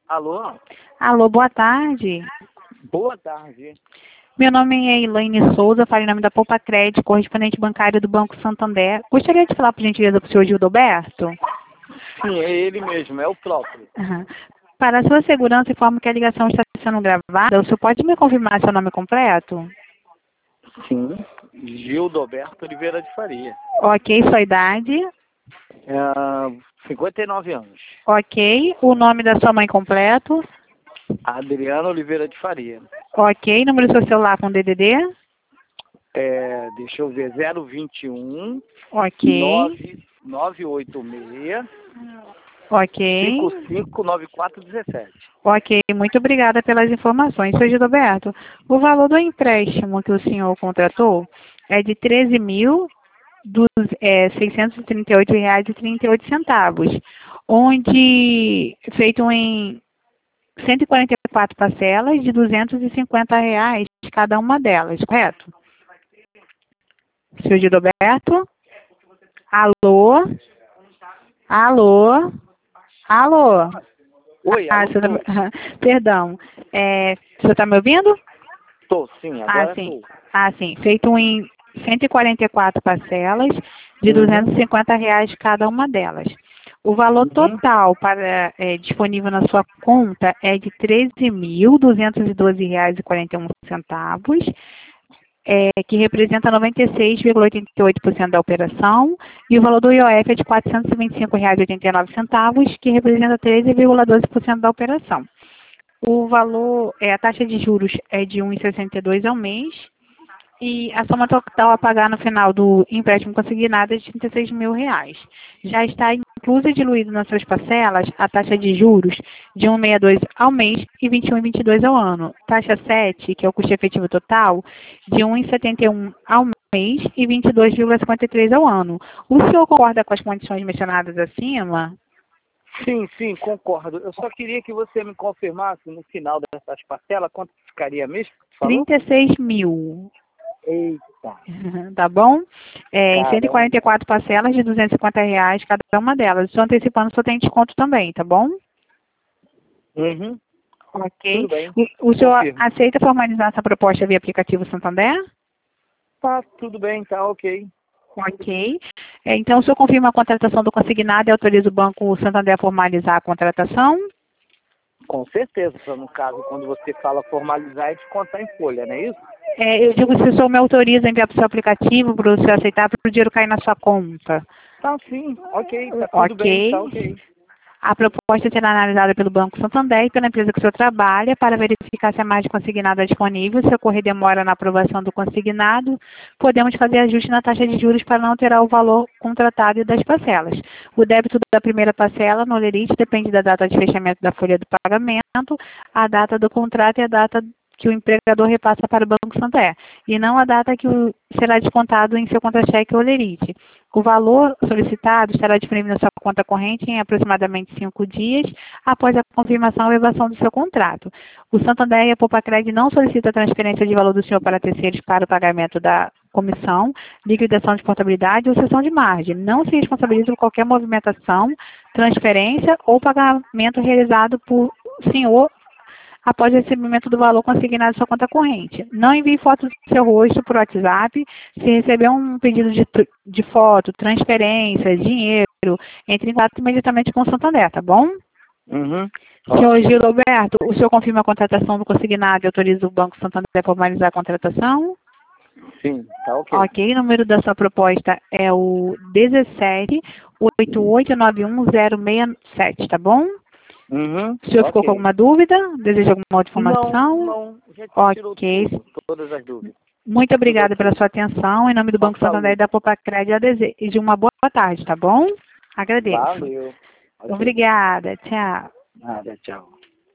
Alô? Alô, boa tarde. Boa tarde. Meu nome é Elaine Souza, falo em nome da Poupa Crédito, correspondente bancário do Banco Santander. Gostaria de falar, por gentileza, para o senhor Gildoberto? Sim, é ele mesmo, é o próprio. Uhum. Para a sua segurança, informo que a ligação está sendo gravada. O senhor pode me confirmar seu nome completo? Sim, Gildoberto Oliveira de Faria. Ok, sua idade? 59 anos. Ok, o nome da sua mãe completo? Adriano Oliveira de Faria. Ok, número do seu celular com DDD? Deixa eu ver, 021 Ok, 986 ok. 559417. Ok, muito obrigada pelas informações. Senhor Gilberto, o valor do empréstimo que o senhor contratou é de R$ 13.638,38, onde feito em 144 parcelas de R$ 250 cada uma delas, correto? Senhor Gilberto? Alô? Alô? Alô? Oi, alô? Perdão. O senhor está me ouvindo? Tô, sim, agora Sim. tô. Sim. Feito em 144 parcelas de R$ 250 cada uma delas. O valor total para, disponível na sua conta é de R$ 13.212,41, que representa 96,88% da operação, e o valor do IOF é de R$ 425,89, que representa 13,12% da operação. O valor, a taxa de juros é de 1,62 ao mês, e a soma total a pagar no final do empréstimo consignado é de R$ 36 mil. Já está inclusa e diluído nas suas parcelas a taxa de juros de 1,62 ao mês e 21,22 ao ano. Taxa 7, que é o custo efetivo total, de 1,71 ao mês e 22,53 ao ano. O senhor concorda com as condições mencionadas acima? Sim, concordo. Eu só queria que você me confirmasse no final dessas parcelas quanto ficaria mesmo? R$ 36 mil. Eita. Tá bom? Em Caramba. 144 parcelas de R$ 250 cada uma delas. Só antecipando, só tem desconto também, tá bom? Ok. Tudo bem. O senhor Confirmo. aceita formalizar essa proposta via aplicativo Santander? Tá, tudo bem, tá ok. Ok. Então, o senhor confirma a contratação do consignado e autoriza o Banco Santander a formalizar a contratação? Com certeza, no caso, quando você fala formalizar, é descontar em folha, não é isso? Eu digo se o senhor me autoriza a enviar para o seu aplicativo, para o senhor aceitar, para o dinheiro cair na sua conta. Tá, sim, ok, tá tudo bem, tá ok. A proposta será analisada pelo Banco Santander e pela empresa que o senhor trabalha para verificar se a margem consignada é disponível. Se ocorrer demora na aprovação do consignado, podemos fazer ajuste na taxa de juros para não alterar o valor contratado e das parcelas. O débito da primeira parcela no Olerite depende da data de fechamento da folha do pagamento, a data do contrato e a data que o empregador repassa para o Banco Santander, e não a data que será descontado em seu contra-cheque ou Olerite. O valor solicitado estará disponível na sua conta corrente em aproximadamente 5 dias após a confirmação ou elevação do seu contrato. O Santander e a Poupa Crédito não solicitam a transferência de valor do senhor para terceiros para o pagamento da comissão, liquidação de portabilidade ou cessão de margem. Não se responsabiliza por qualquer movimentação, transferência ou pagamento realizado por senhor após o recebimento do valor consignado em sua conta corrente. Não envie fotos do seu rosto por WhatsApp. Se receber um pedido de foto, transferência, dinheiro, entre em contato imediatamente com o Santander, tá bom? Senhor Gilberto, o senhor confirma a contratação do consignado e autoriza o Banco Santander a formalizar a contratação? Sim, tá ok. Ok, o número da sua proposta é o 1788911067, tá bom? O senhor ficou com alguma dúvida? Deseja alguma outra informação? Não, já tirou todas as dúvidas. Muito obrigada pela sua atenção. Em nome do Banco Santander e da Poupa Crédito, eu desejo uma boa tarde, tá bom? Agradeço. Valeu. Obrigada, tchau. Nada, tchau.